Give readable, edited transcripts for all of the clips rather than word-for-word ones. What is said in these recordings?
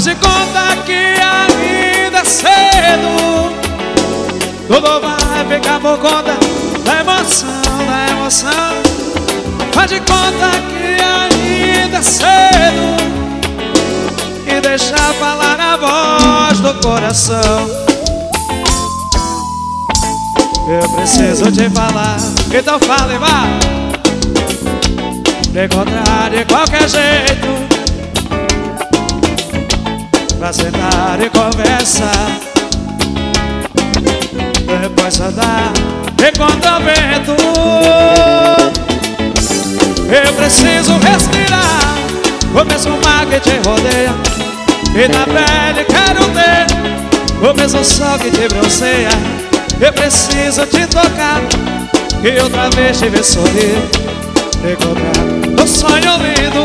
Faz de conta que ainda é cedo. Tudo vai ficar por conta da emoção, da emoção. Faz de conta que ainda é cedo e deixa falar a voz do coração. Eu preciso te falar, então fale, vá. Me encontrar de qualquer jeito pra sentar e conversar, depois andar enquanto o vento. Eu preciso respirar o mesmo mar que te rodeia, e na pele quero ter o mesmo sol que te bronzeia. Eu preciso te tocar e outra vez te ver sorrir, encontrar um sonho lindo.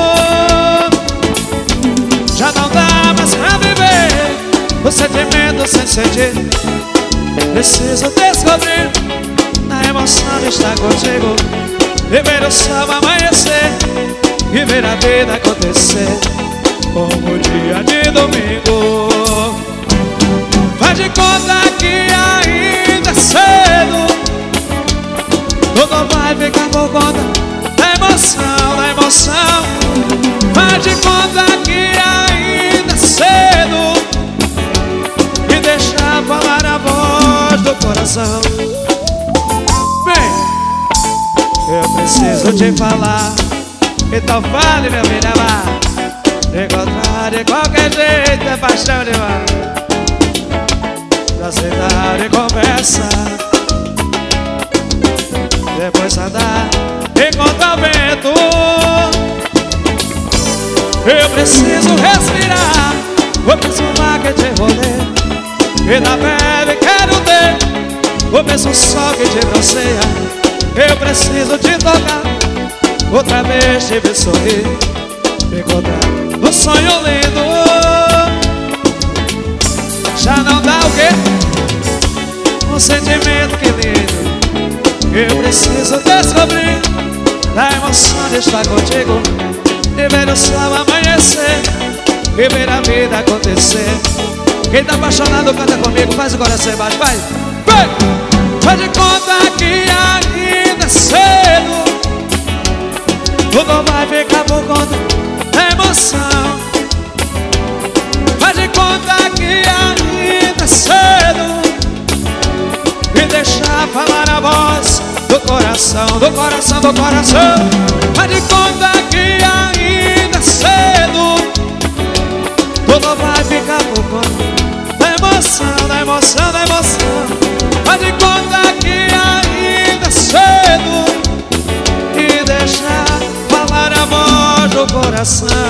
Já não dá mais pra viver o sentimento sem sentir. Preciso descobrir a emoção de estar contigo, e ver o sol amanhecer e ver a vida acontecer como o dia de domingo. Faz de conta que ainda é cedo. Tudo vai ficar por conta da emoção, da emoção. Faz de conta que ainda é cedo e deixa falar a voz do coração. Bem, eu preciso te falar, então fale, meu filho, vá. Encontrar de qualquer jeito é paixão demais, pra sentar e conversar, depois andar enquanto o vento. Eu preciso respirar o mesmo mar que te rodeia, e na pele quero ter o mesmo sol que te bronzeia. Eu preciso te tocar, outra vez te ver sorrir, encontrar um sonho lindo. Já não dá o quê? Um sentimento que lindo. Eu preciso descobrir a emoção de estar contigo, e ver o sol amanhecer e ver a vida acontecer. Quem tá apaixonado canta comigo, faz o coração embaixo, vai. Vai! Faz de conta que ainda é cedo. Tudo vai ficar por conta da emoção. Faz de conta que ainda é cedo e deixar falar a voz do coração, do coração, do coração. Faz de conta que ainda é cedo. Tudo vai ficar por conta da emoção, da emoção, da emoção. Faz de conta que ainda é cedo e deixar falar a voz do coração.